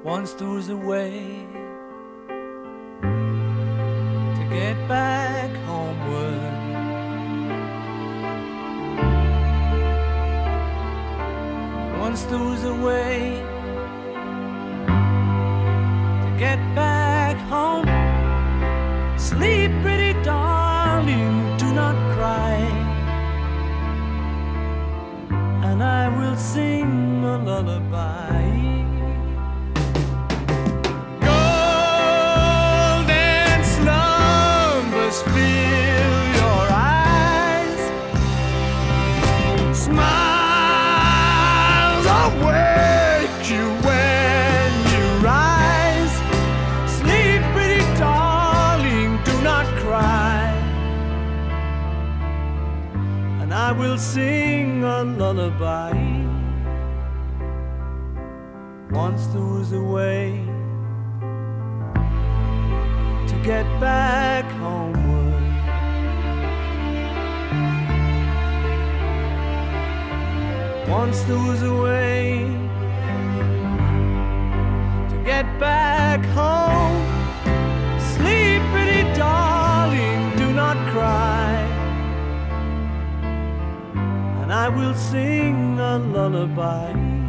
Once there was a way to get back homeward. Once there was a way to get back home. Sleep, pretty darling, do not cry, and I will sing a lullaby. Golden slumbers fill your eyes, smiles awake you when you rise. Sleep, pretty darling, do not cry, and I will sing a lullaby. Once there was a way to get back homeward. Once there was a way to get back home. Sleep, pretty darling, do not cry, and I will sing a lullaby.